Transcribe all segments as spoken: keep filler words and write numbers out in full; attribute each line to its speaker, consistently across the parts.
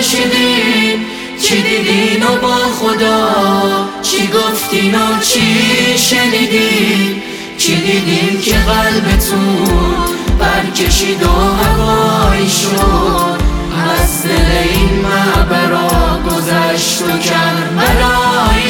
Speaker 1: کشیدین؟ چی دیدین و با خدا چی گفتین و چی شنیدین؟ چی دیدین که قلبتون برکشید و هوایی شد؟ از دل این معبرا گذشت و کربلایی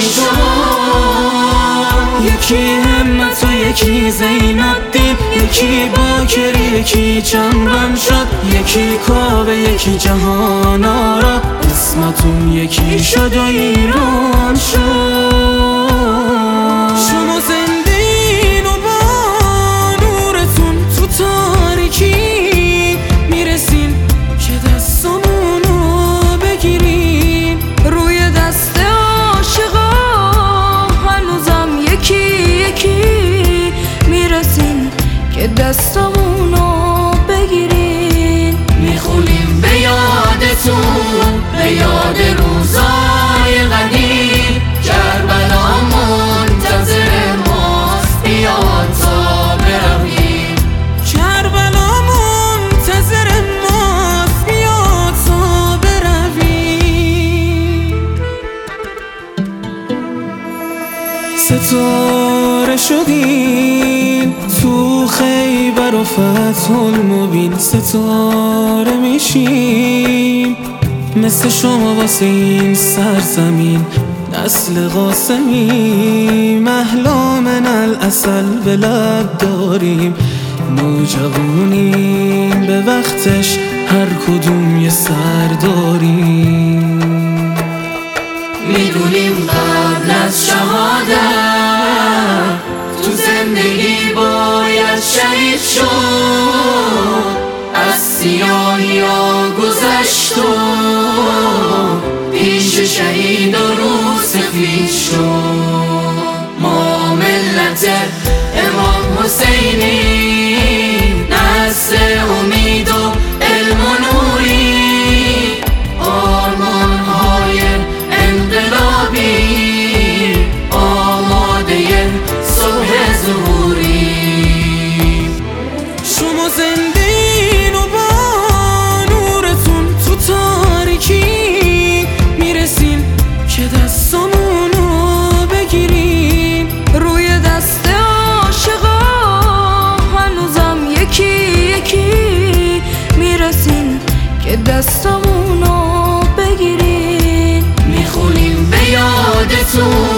Speaker 1: شد.
Speaker 2: یکی همت و یکی زینالدین، یکی باکر یکی جنبم شد، یکی کعبه یکی جهان آرا، اسمتون یکی شد و ایران شد. شما زندین و با نورتون تو تاریکی میرسین که دستمونو بگیرین. روی دست عاشقا هنوزم یکی یکی میرسین که دستمونو بگیرین.
Speaker 1: میخونیم به یادتون، به یاد روزای قدیم، کربلا منتظر ماست بیاد تا برویم.
Speaker 2: کربلا منتظر ماست بیاد تا برویم. ستاره شدین تو خیبر و فتح المبین، ستاره میشیم مثل شما واسه این سرزمین. نسل قاسمی محلا من العسل به لب داریم، نوجوانیم به وقتش هر کدوم یه سر داریم.
Speaker 1: میدونیم قبل از شهادت تو زندگی باید شهید شد، از سیاهی ها گذشت و پیش شهید و رو سفید شد. ما ملت امام حسینی، نسل امید و علم و نوری، آرمان های انقلابی آماده صبح ظهوری.
Speaker 2: شما زندین و با نورتون تو تاریکی میرسین که دستمونو بگیرین. روی دست عاشقا هنوزم یکی یکی میرسین که دستمونو بگیرین.
Speaker 1: میخونیم به یادتون،